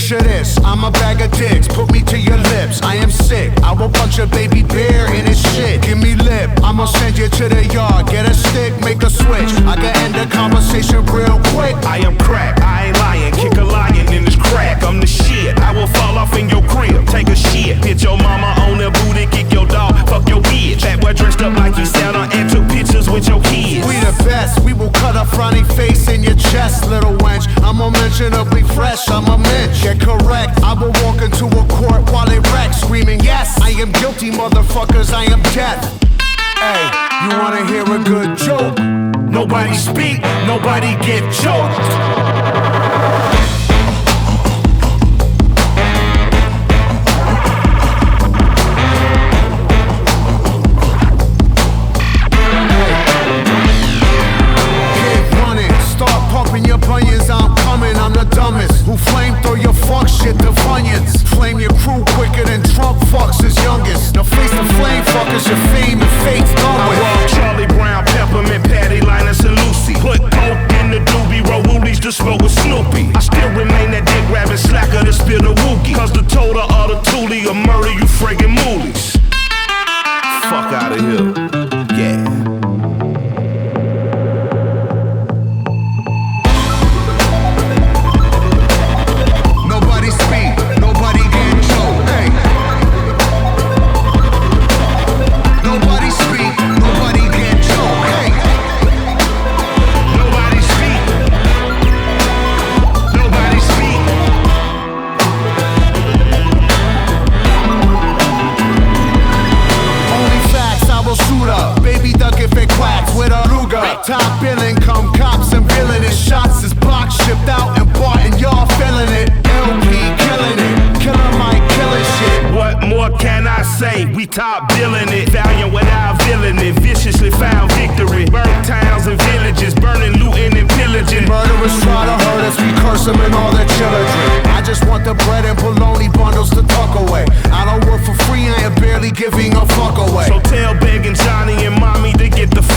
Picture this, I'm a bag of dicks, put me to your lips. I am sick, I will punch a baby bear in his shit. Give me lip, I'ma send you to the yard. Get a stick, make a switch, I can end the conversation real quick. I am crack, I ain't lying, kick a lion in this crack. I'm the shit, I will fall off in your crib, take a shit. Hit your mama on the booty, kick your dog, fuck your bitch. That boy dressed up like you Santa and took pictures with your kids. We the best, we will cut a frowny face in your chest, little wench. I'm unmentionably fresh, I'm a mensch. Get correct, I will walk into a court while it wrecks, screaming, yes, I am guilty, motherfuckers, I am death. Hey, you wanna hear a good joke? Nobody speak, nobody get choked. I'm coming, I'm the dumbest who flamethrow your fuck shit to Funyuns. Flame your crew quicker than Trump fucks his youngest. Now face the flame fuckers, your fame and fate's done with. I walk Charlie Brown, Peppermint, Patty, Linus, and Lucy. Put coke in the doobie, roll woolies to smoke with Snoopy. I still remain that dick rabbit slacker to spill the wookie. Cause the total of the toolie will murder you friggin' moolies. Fuck out of here, yeah. Top billing, come cops and villainous shots is box shipped out and bought and y'all feeling it. LP killing it, Killer Mike killing shit. What more can I say? We top billing it, valiant without villainy, viciously found victory. Burnt towns and villages, burning, looting and pillaging. Murderers try to hurt us, we curse them and all their children. I just want the bread and bologna bundles to tuck away. I don't work for free, I am barely giving a fuck away. So tell Big and Johnny and Mommy to get the